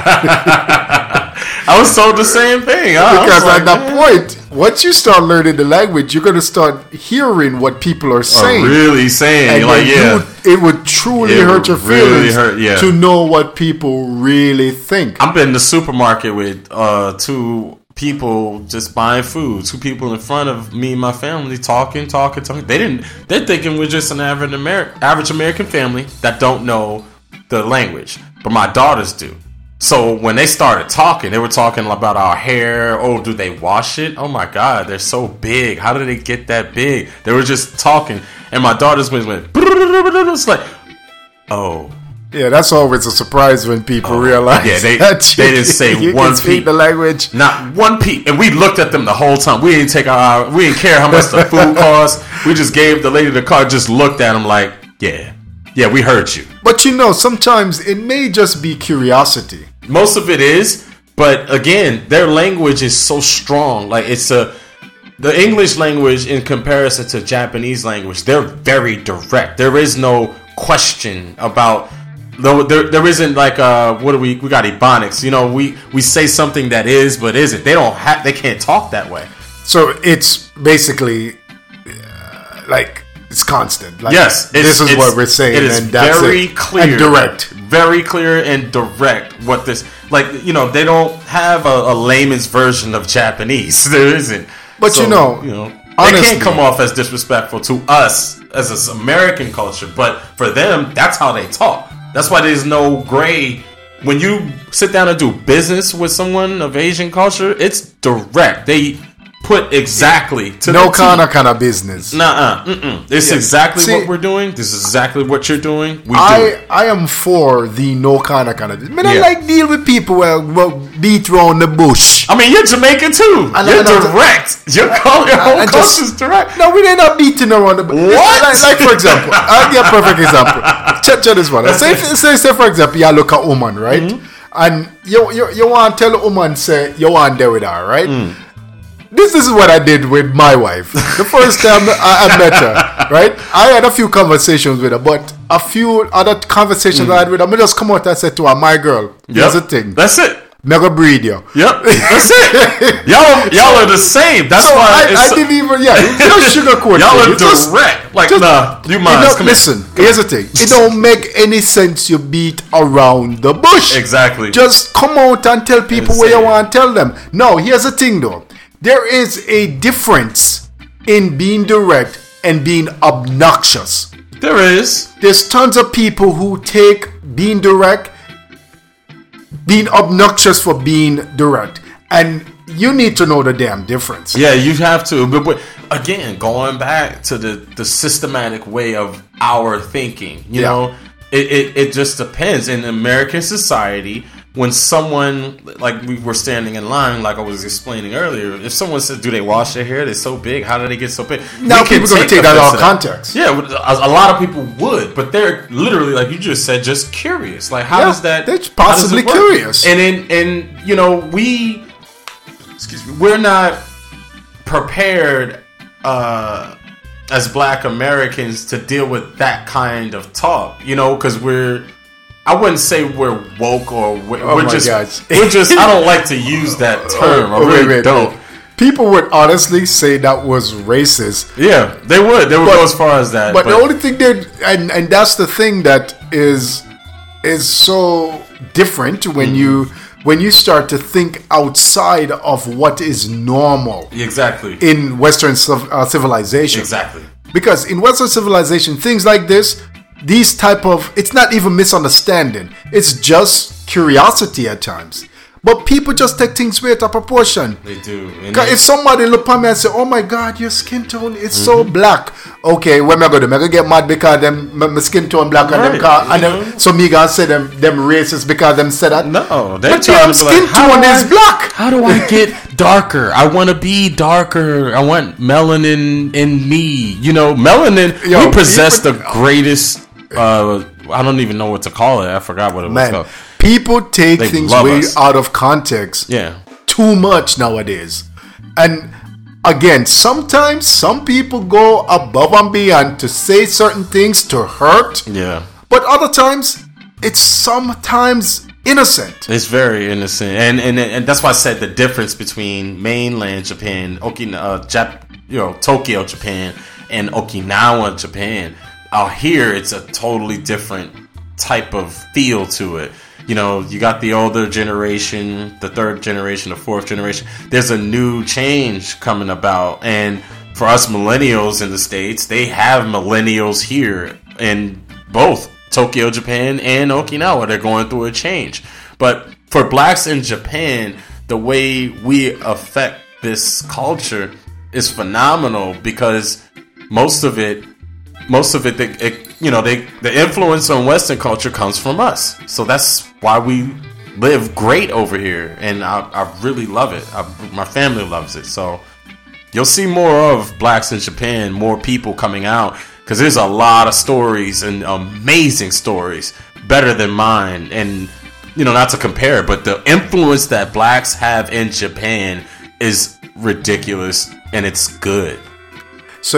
I was told the same thing. Because at that point, once you start learning the language, you're going to start hearing what people are saying. Really saying. And it would truly hurt your feelings to know what people really think. I've been in the supermarket with 2 people just buying food. 2 people in front of me and my family talking. They're thinking we're just an average American family that don't know the language. But my daughters do. So when they started talking, they were talking about our hair. Oh, do they wash it? Oh my God, they're so big. How did they get that big? They were just talking. And my daughters went, it's like, oh. Yeah, that's always a surprise when people realize they didn't say you one can speak peep. the language. Not one peep. And we looked at them the whole time. We didn't we didn't care how much the food cost. We just gave the lady the card, just looked at them like, yeah, we heard you. But sometimes it may just be curiosity. Most of it is, but again, their language is so strong. Like the English language in comparison to Japanese language, they're very direct. There is no question about. There isn't like we got ebonics. We say something that is but isn't. They can't talk that way. So it's basically like it's constant. Like, yes, this is what we're saying. It is and that's very clear and direct. Very clear and direct. What this they don't have a layman's version of Japanese. There isn't. But honestly, they can't come off as disrespectful to us as an American culture. But for them, that's how they talk. That's why there's no gray. When you sit down and do business with someone of Asian culture, it's direct. They put exactly to no kind of business. This is exactly what we're doing. This is exactly what you're doing. I am for the no kind of business. I like deal with people who beat around the bush. I mean, you're Jamaican too. You're direct. Your whole culture's direct. No, we ain't not beating around the bush. What? Like for example, I'll give a perfect example. Check this one. Say for example, you look at woman, right? Mm-hmm. And you want to tell a woman, say you want there with her, right? Mm. This is what I did with my wife. The first time I met her, right? I had a few conversations with her, but a few other conversations I had with her, I just come out and said to her, my girl, here's the thing. That's it. Never breed you. Yep. That's it. Y'all are the same. That's so why I didn't even, just sugarcoat. Y'all are direct. Like, nah, you mind. Listen, here's the thing. It don't make any sense you beat around the bush. Exactly. Just come out and tell people where you want to tell them. No, here's the thing though. There is a difference in being direct and being obnoxious. There is. There's tons of people who take being direct, being obnoxious for being direct. And you need to know the damn difference. Yeah, you have to. But again, going back to the systematic way of our thinking, you know, it just depends. In American society, when someone, like we were standing in line, like I was explaining earlier, if someone says, do they wash their hair? They're so big. How do they get so big? Now people are going to take that out of context. Yeah, a lot of people would, but they're literally, like you just said, just curious. Like, how does that? They're possibly curious. And you know, we're not prepared as Black Americans to deal with that kind of talk, you know, because I wouldn't say we're woke or we're just I don't like to use that term. I really don't. People would honestly say that was racist. Yeah, they would. They would go as far as that. But the only thing and that's the thing that is so different when you start to think outside of what is normal. Exactly. In Western civilization. Exactly. Because in Western civilization, things like this, these type of, it's not even misunderstanding. It's just curiosity at times. But people just take things way out of proportion. They do. Because if somebody look at me and say, oh my God, your skin tone is so black. Okay, what am I going to do? Am I going to get mad because my skin tone black and so me going to say them racist because them say that? No. But your skin tone is black. How do I get darker? I want to be darker. I want melanin in me. You know, melanin, we possess the greatest, I don't even know what to call it. I forgot what it was called. People take things way out of context. Yeah. Too much nowadays. And again, sometimes some people go above and beyond to say certain things to hurt. Yeah. But other times, it's sometimes innocent. It's very innocent, and that's why I said the difference between mainland Japan, Tokyo, Japan, and Okinawa, Japan. Out here, it's a totally different type of feel to it. You know, you got the older generation, the third generation, the fourth generation. There's a new change coming about, and for us millennials in the States, they have millennials here in both Tokyo, Japan, and Okinawa. They're going through a change. But for blacks in Japan, the way we affect this culture is phenomenal because most of it, the influence on Western culture comes from us. So that's why we live great over here, and I really love it. My family loves it. So you'll see more of blacks in Japan, more people coming out, because there's a lot of stories and amazing stories, better than mine. And, not to compare, but the influence that blacks have in Japan is ridiculous, and it's good. So,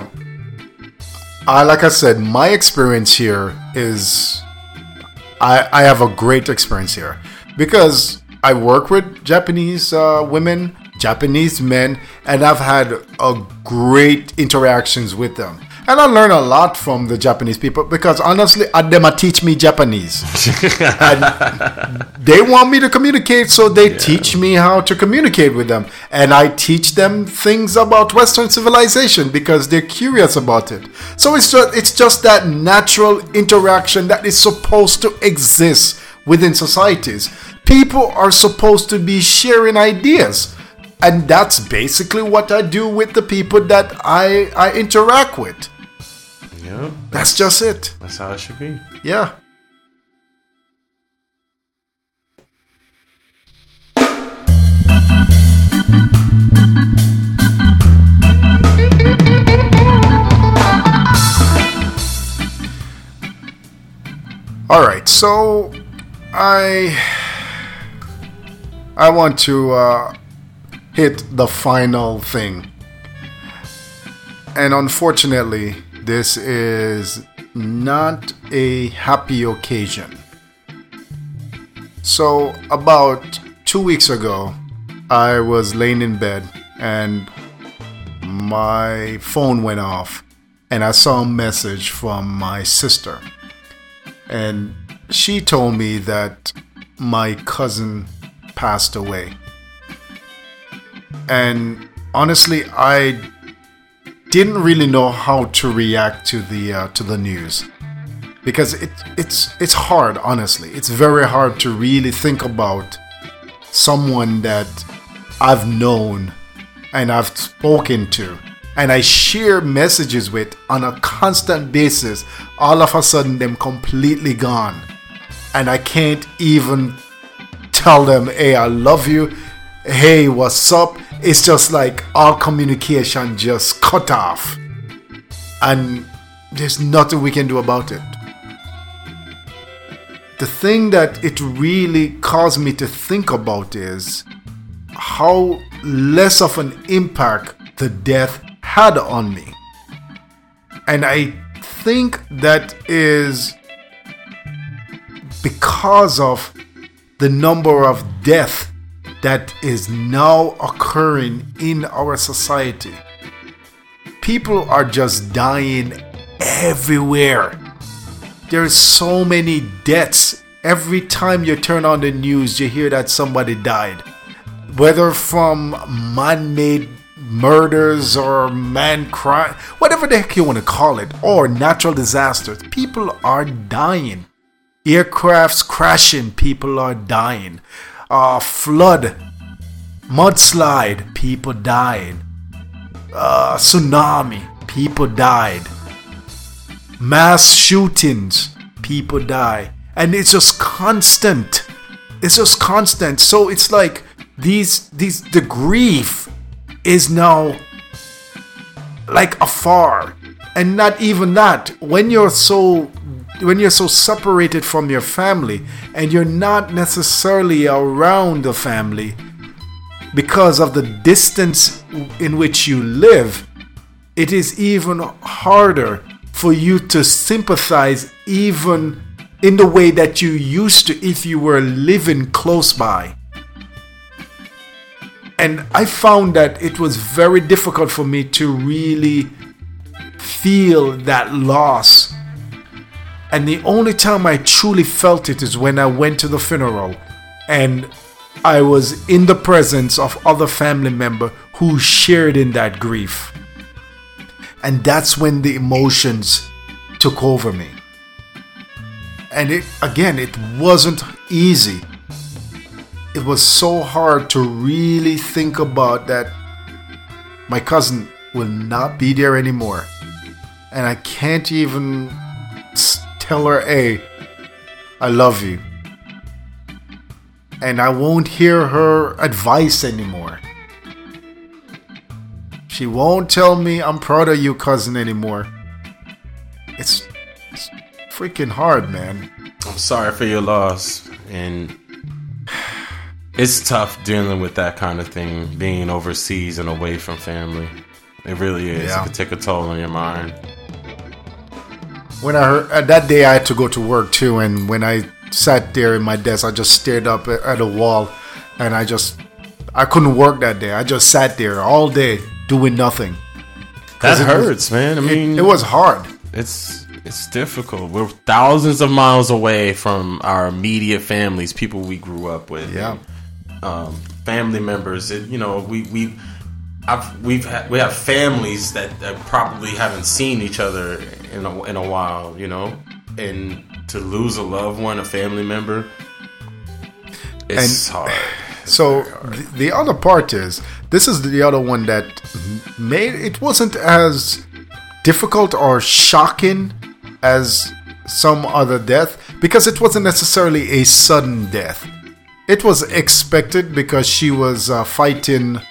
like I said, my experience here is, I have a great experience here because I work with Japanese women, Japanese men, and I've had great interactions with them. And I learn a lot from the Japanese people because honestly, them teach me Japanese. And they want me to communicate, so they teach me how to communicate with them. And I teach them things about Western civilization because they're curious about it. So it's just that natural interaction that is supposed to exist within societies. People are supposed to be sharing ideas. And that's basically what I do with the people that I interact with. Yeah. That's just it. That's how it should be. Yeah. All right. So I want to hit the final thing. And unfortunately, this is not a happy occasion. So about 2 weeks ago, I was laying in bed and my phone went off and I saw a message from my sister. And she told me that my cousin passed away. And honestly, I didn't really know how to react to the news because it's hard. Honestly, it's very hard to really think about someone that I've known and I've spoken to and I share messages with on a constant basis. All of a sudden, them completely gone, and I can't even tell them, "Hey, I love you. Hey, what's up?" It's just like all communication just cut off. And there's nothing we can do about it. The thing that it really caused me to think about is how less of an impact the death had on me. And I think that is because of the number of deaths that is now occurring in our society. People are just dying everywhere. There's so many deaths. Every time you turn on the news, you hear that somebody died. Whether from man-made murders or man crime, whatever the heck you want to call it, or natural disasters, people are dying. Aircrafts crashing, people are dying. Flood, mudslide, people died. Tsunami, people died. Mass shootings, people die. And it's just constant. It's just constant. So it's like the grief is now like afar. And not even that. When you're so separated from your family and you're not necessarily around the family because of the distance in which you live, it is even harder for you to sympathize even in the way that you used to if you were living close by. And I found that it was very difficult for me to really feel that loss. And the only time I truly felt it is when I went to the funeral and I was in the presence of other family members who shared in that grief. And that's when the emotions took over me. And it wasn't easy. It was so hard to really think about that my cousin will not be there anymore. And I can't even tell her, hey, I love you. And I won't hear her advice anymore. She won't tell me I'm proud of you, cousin, anymore. It's freaking hard, man. I'm sorry for your loss. And it's tough dealing with that kind of thing, being overseas and away from family. It really is. Yeah. It could take a toll on your mind. When I heard that day, I had to go to work too, and when I sat there in my desk, I just stared up at a wall, and I couldn't work that day. I just sat there all day doing nothing. That hurts, man. I mean, it was hard. It's difficult. We're thousands of miles away from our immediate families, people we grew up with. Yeah. Family members. We have families that probably haven't seen each other in a while. And to lose a loved one, a family member, it's hard. So the other part is, this is the other one that it wasn't as difficult or shocking as some other death, because it wasn't necessarily a sudden death. It was expected because she was fighting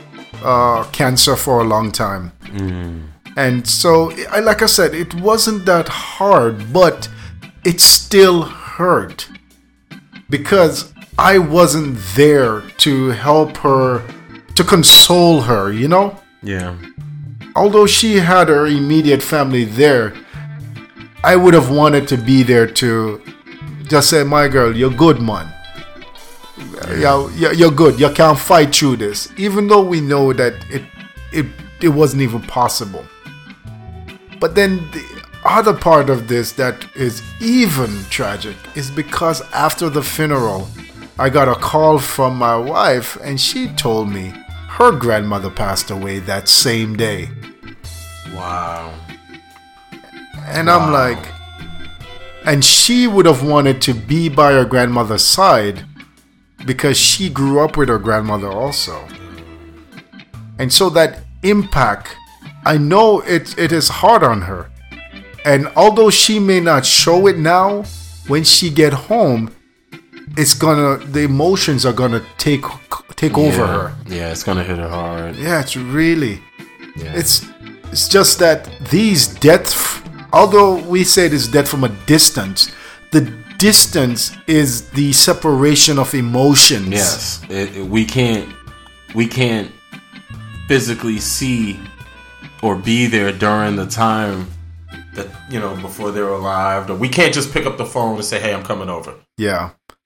cancer for a long time. And so, like I said, it wasn't that hard, but it still hurt because I wasn't there to help her, to console her, Yeah. Although she had her immediate family there, I would have wanted to be there to just say, my girl, you're good, man. You're good. You can't fight through this. Even though we know that it wasn't even possible. But then the other part of this that is even tragic is because after the funeral, I got a call from my wife and she told me her grandmother passed away that same day. Wow. And I'm like, and she would have wanted to be by her grandmother's side because she grew up with her grandmother also. And so that impact, I know it is hard on her. And although she may not show it now, when she get home, the emotions are gonna take over her. Yeah, it's gonna hit her hard. Yeah, it's really. Yeah. It's just that these deaths, although we say it is death from a distance, the distance is the separation of emotions. Yes, we can't physically see or be there during the time that before they're alive. Or we can't just pick up the phone and say, "Hey, I'm coming over." Yeah.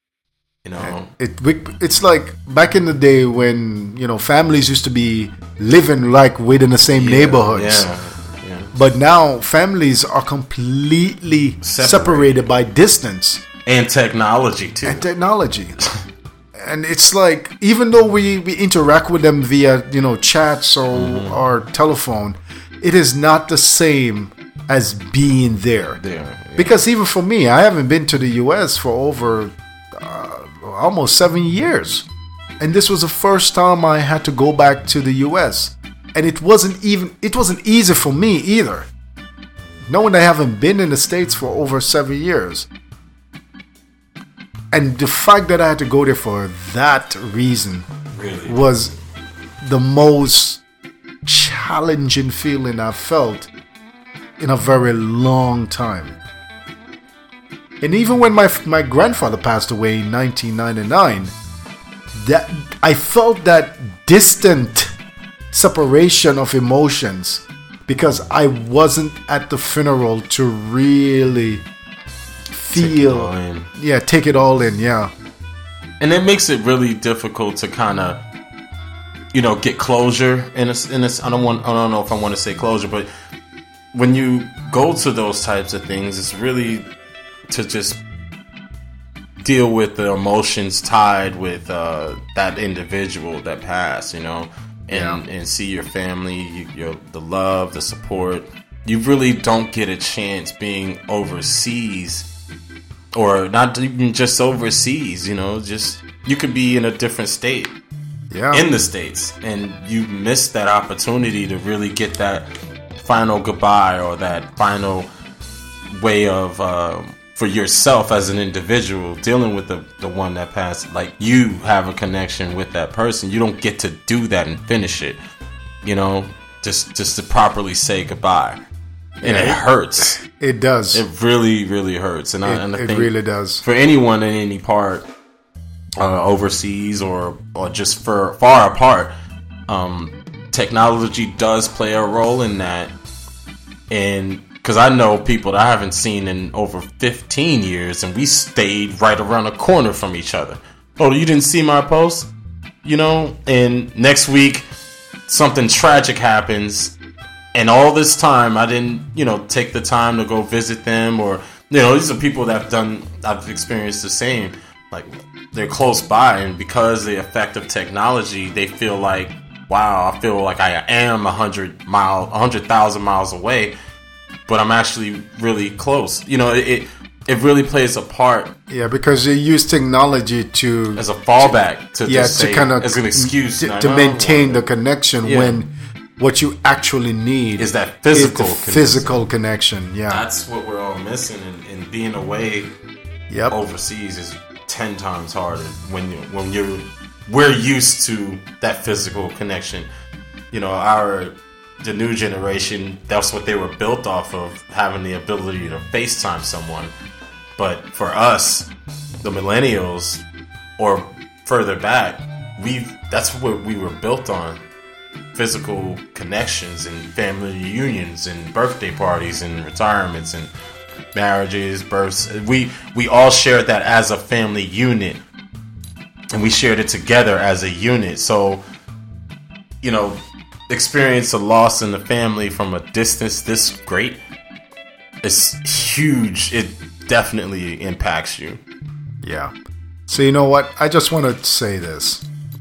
It's It's like back in the day when families used to be living like within the same neighborhoods. Yeah. But now families are completely separated by distance and technology too. And it's like, even though we interact with them via chats or telephone, it is not the same as being there. Because even for me, I haven't been to the US for over almost 7 years, and this was the first time I had to go back to the US, and it wasn't easy for me either, knowing I haven't been in the States for over 7 years. And the fact that I had to go there for that reason was the most challenging feeling I've felt in a very long time. And even when my grandfather passed away in 1999, that I felt that distant separation of emotions because I wasn't at the funeral to really feel, take it all in, and it makes it really difficult to kind of, get closure. In a, I don't know if I want to say closure, but when you go to those types of things, it's really to just deal with the emotions tied with that individual that passed, and see your family, the love, the support. You really don't get a chance being overseas, or not even just overseas. Just you could be in a different state, in the States, and you miss that opportunity to really get that final goodbye or that final way of for yourself as an individual dealing with the one that passed. Like, you have a connection with that person. You don't get to do that and finish it, just to properly say goodbye. And it hurts. It does. It really, really hurts. And I think it really does. For anyone in any part, overseas or just for far apart, technology does play a role in that. And because I know people that I haven't seen in over 15 years, and we stayed right around the corner from each other. Oh, you didn't see my post? And next week, something tragic happens, and all this time, I didn't, take the time to go visit them, or, these are people that I've experienced the same. Like, they're close by, and because of the effect of technology, they feel like, wow, I feel like I am 100,000 miles away, but I'm actually really close. It really plays a part. Yeah, because you use technology as a fallback to kind of as an excuse to maintain the connection when what you actually need is that physical connection. Yeah, that's what we're all missing, and being away overseas is 10 times harder when we're used to that physical connection. The new generation, that's what they were built off of, having the ability to FaceTime someone. But for us, the millennials, or further back, that's what we were built on. Physical connections and family reunions and birthday parties and retirements and marriages, births. We all shared that as a family unit, and we shared it together as a unit. So, experience a loss in the family from a distance this great is huge. It definitely impacts you. Yeah. So you know what? I just want to say this.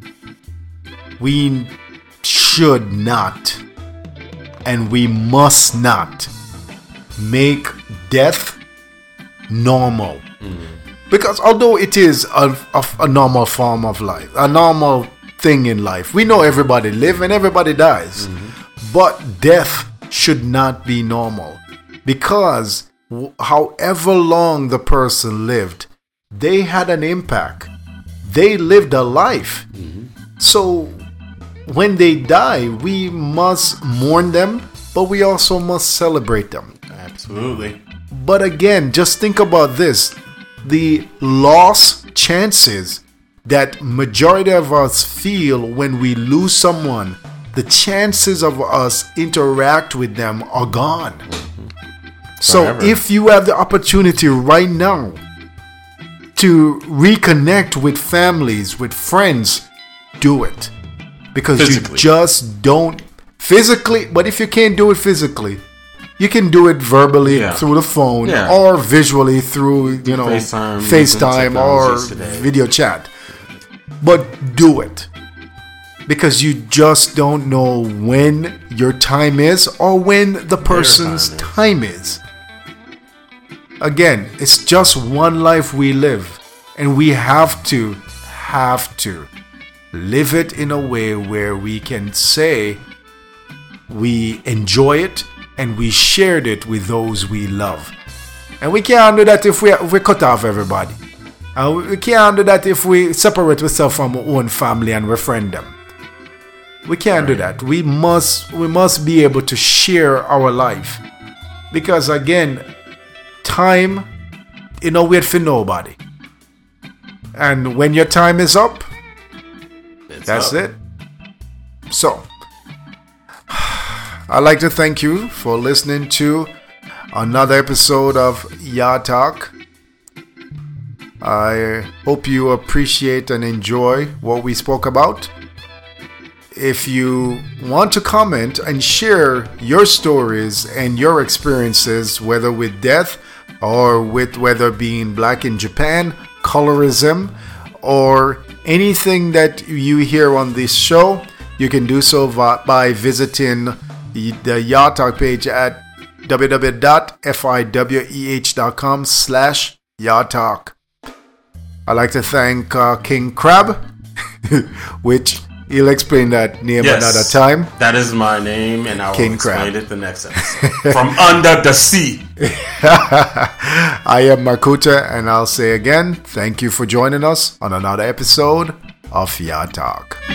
We should not, and we must not, make death normal. Because although it is a normal form of life, a normal thing in life, we know everybody lives and everybody dies, but death should not be normal, because however long the person lived, they had an impact. They lived a life. So when they die, we must mourn them, but we also must celebrate them. Absolutely. But again, just think about this. The loss chances that majority of us feel when we lose someone, the chances of us interact with them are gone. So if you have the opportunity right now to reconnect with families, with friends, do it. Because physically. You just don't physically, but if you can't do it physically, you can do it verbally through the phone or visually through, FaceTime or video chat. But do it. Because you just don't know when your time is or when the person's time is. Again, it's just one life we live. And we have to live it in a way where we can say we enjoy it and we shared it with those we love. And we can't do that if we cut off everybody. And we can't do that if we separate ourselves from our own family and befriend them. We can't do that. We must be able to share our life. Because again, time, wait for nobody. And when your time is up, that's it. So, I'd like to thank you for listening to another episode of Ya Talk. I hope you appreciate and enjoy what we spoke about. If you want to comment and share your stories and your experiences, whether with death or with whether being black in Japan, colorism, or anything that you hear on this show, you can do so by visiting the Yacht Talk page at www.fiweh.com/Yacht Talk. I'd like to thank King Crab, which he'll explain that name another time. That is my name, and I will explain Crab. it the next episode. From under the sea. I am Makuta, and I'll say again, thank you for joining us on another episode of Yacht Talk.